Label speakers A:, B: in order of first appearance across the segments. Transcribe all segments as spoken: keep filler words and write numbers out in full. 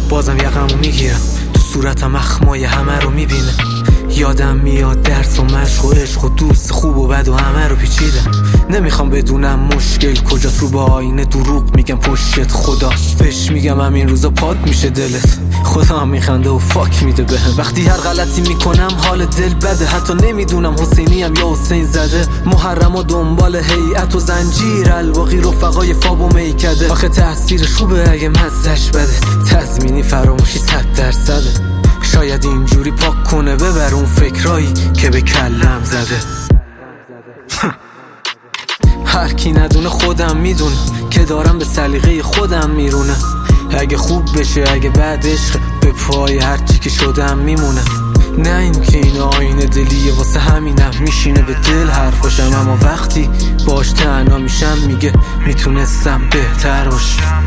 A: بازم یقمو میگیرم، تو صورتم اخمای همه رو میبینه. یادم میاد درس و مشق و عشق و دوست خوب و بد و همه رو پیچیدم. نمیخوام بدونم مشکل کجاست، رو با آینه دروغ میگم پشتت خداست. بهش میگم همین روزا پاک میشه دلت، خدا هم میخنده و فاک میده بهم. وقتی هر غلطی میکنم حال دل بده، حتی نمیدونم حسینیم یا حسین زده. محرم و دنبال هیئت و زنجیر، الباقی رفقای فاب و میکده. آخه تأثیرش خوبه اگه مزهش بده، تضمینی فراموشی صد درصده. شاید اینجوری پاک کنه ببر اون فکرایی که به کلم زده. هر کی ندونه خودم میدونه که دارم به سلیقه خودم میرونه. اگه خوب بشه اگه بعد عشق، به پای هر چی که شدم میمونه. نه این که این آینه دلیه، واسه همینم میشینه به دل حرفاشم. اما وقتی باش تنها میشم میگه میتونستم بهتر باشم،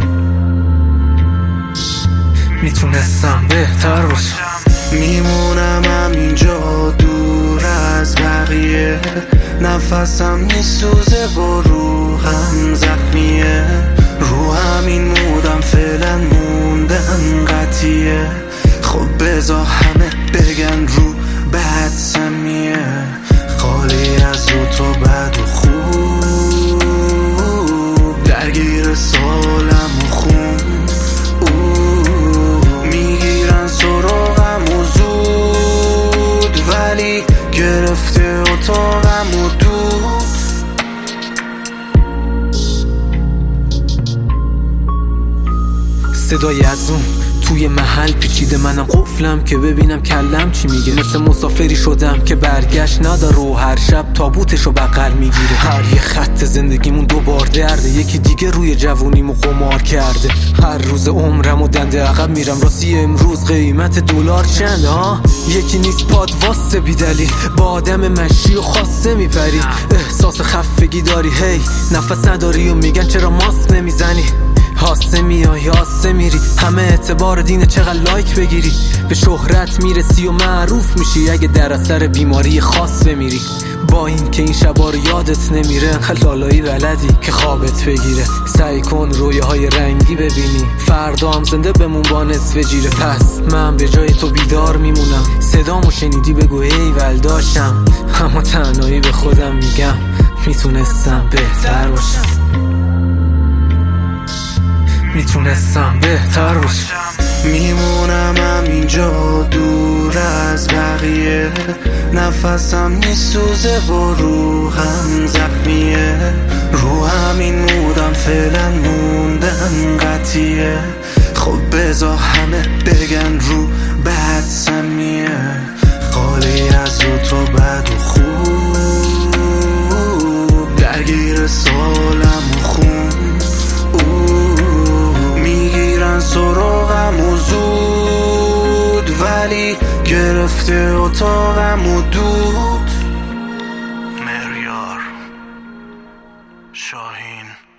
A: میتونستم بهتر باشم.
B: میمونم همینجا دور از بقیه، نفسم میسوزه و روحم زخمیه. رو همین مودم فعلا موندن قطعیه. خب بذار همه بگن رو بد سمیه، خالی از رو تو بد و خوب، درگیر سالم و خون. میگیرن سراغم و زود، ولی گرفته اتاقم و دود.
A: صدای از اون توی محل پیچیده، منم قفلم که ببینم کلم چی میگه. مثل مسافری شدم که برگشت نداره و هر شب تابوتشو بغل میگیره. هر یه خط زندگیمون دوبار درده، یکی دیگه روی جوونیمو قمار کرده. هر روز عمرم و دنده عقب میرم، راستی امروز قیمت دلار چنده ها؟ یکی نیست پاد واسه بی دلیل، با آدم مشی و خاصه میپری. احساس خفگی داری هی نفس نداری و میگن چرا ماسک نمیزنی. هاسته میای هاسته میری، همه اعتبار دینه چقدر لایک بگیری. به شهرت میرسی و معروف میشی اگه در اثر بیماری خاص بمیری. با این که این شبا رو یادت نمیره، انقدر لالایی بلدی که خوابت بگیره. سعی کن رویاهای رنگی ببینی، فردا هم زنده بمون با نصف جیره. پس من به جای تو بیدار میمونم، صدامو شنیدی بگو ایول داشتم. اما تنهایی به خودم میگم میتونستم بهتر باشم، میتونستم بهتر باشم.
B: میمونم همینجا دور از بقیه، نفسم میسوزه و روحم زخمیه. رو همین مودم فعلا موندن قطعیه. خب بذار همه بگن رو بد سمیه، خالی از رو تو بد و خوب، درگیر سالم و خون. سراغم و زود، ولی گرفته اتاقم و دود.
C: مهریار شاهین.